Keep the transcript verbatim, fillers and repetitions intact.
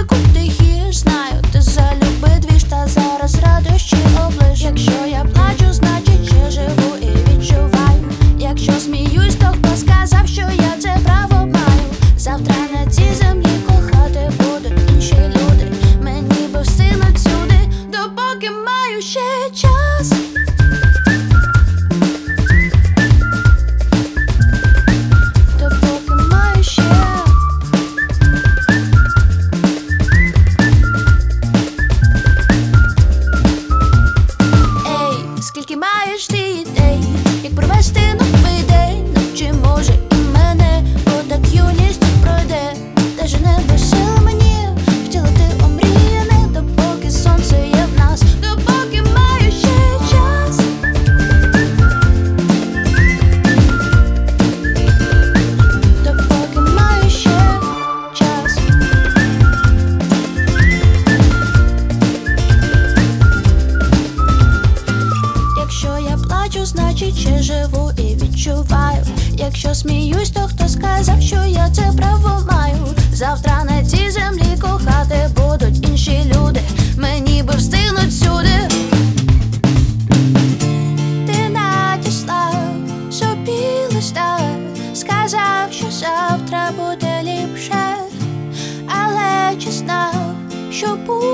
ранку тихіш, знаю, ти залюби двіж, та зараз радощі облиш. Якщо я плачу, значить ще живу і відчуваю. Якщо сміюсь, то хто сказав, що я це право маю? Завтра на цій землі кохати будуть інші люди. Мені би встигнуть сюди, допоки маю ще час. Допоки маю ще. Ей, скільки маєш ти ідей, як провести новий день? Навчи, може, і мене, бо так юність пройде. Та же не сил мені втілити омріяне, допоки сонце є в нас, допоки маю ще час. Допоки маю ще час. Якщо я плачу, значить ще живу і відчуваю. Якщо сміюсь, то хто сказав, що я це право маю? Завтра на цій землі кохати будуть інші люди. Мені би встигнуть сюди. Ти надіслав собі листа, сказав, що завтра буде ліпше, але чи знав, що буде